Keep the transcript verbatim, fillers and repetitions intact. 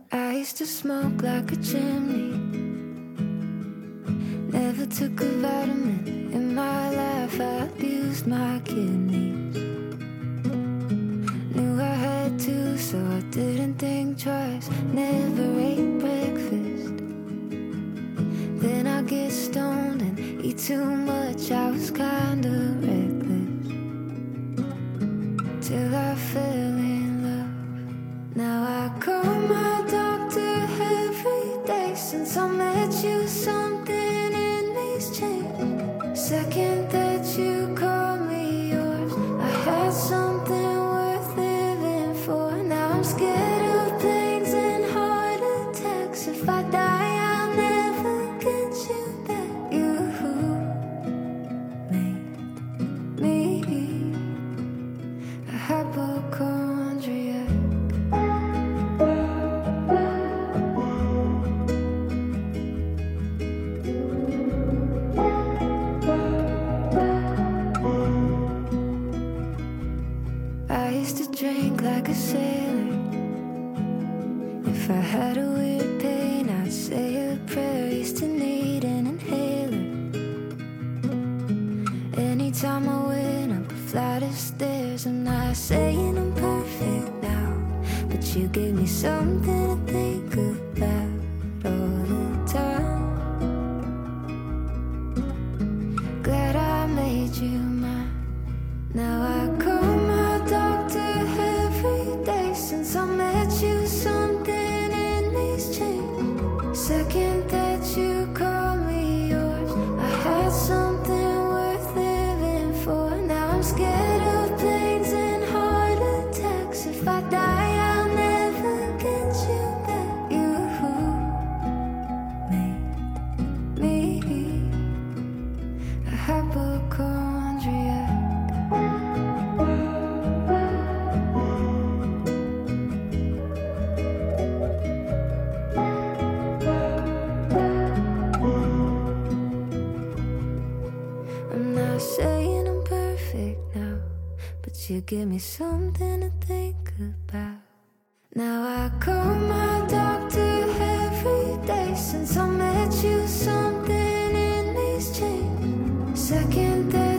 I used to smoke like a chimney. Never took a vitamin in my life. I abused my kidneys. Knew I had to, so I didn't think twice. Never ate breakfast. Then I get stoned and eat too much. I was kinda reckless till I fell in love. Now I call my doctor every day. Since I met you, something in me's changed. Second that you call me yours, I had something worth living for. Now I'm scared of planes and heart attacks. If I die, I'll never get you back. You made me a hypochondriac. I used to drink like a sailor. If I had a weird pain, I'd say a prayer. Used to need an inhaler. Anytime I went up a flight of stairs, I'm not saying I'm perfect now, but you gave me something to think about all the time. Glad I made you mine. Now I call my doctor every day. Since I met you, something in me's changed. Second that you call me yours, I had something worth living for. Now I'm scared of planes and heart attacks. If I die, I'll never get you back. You made me a hypochondriac. I'm not saying I'm perfect now, but you give me something to think about. Now I call my doctor every day. Since I met you, something in me's changed. Second day